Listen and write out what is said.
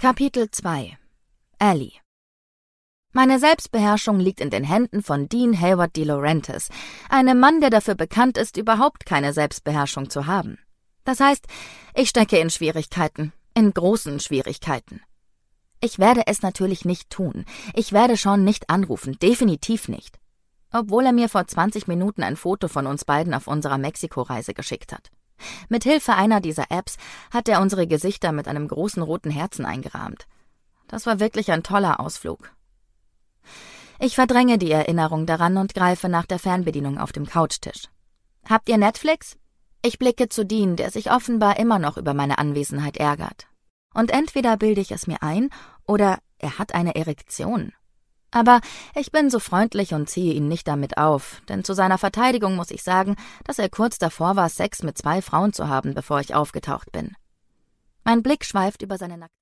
Kapitel 2 Ellie. Meine Selbstbeherrschung liegt in den Händen von Dean Hayward de Laurentiis, einem Mann, der dafür bekannt ist, überhaupt keine Selbstbeherrschung zu haben. Das heißt, ich stecke in Schwierigkeiten, in großen Schwierigkeiten. Ich werde es natürlich nicht tun. Ich werde Sean nicht anrufen, definitiv nicht. Obwohl er mir vor 20 Minuten ein Foto von uns beiden auf unserer Mexiko-Reise geschickt hat. Mit Hilfe einer dieser Apps hat er unsere Gesichter mit einem großen roten Herzen eingerahmt. Das war wirklich ein toller Ausflug. Ich verdränge die Erinnerung daran und greife nach der Fernbedienung auf dem Couchtisch. »Habt ihr Netflix?« Ich blicke zu Dean, der sich offenbar immer noch über meine Anwesenheit ärgert. Und entweder bilde ich es mir ein, oder er hat eine Erektion. Aber ich bin so freundlich und ziehe ihn nicht damit auf, denn zu seiner Verteidigung muss ich sagen, dass er kurz davor war, Sex mit 2 Frauen zu haben, bevor ich aufgetaucht bin. Mein Blick schweift über seine nackte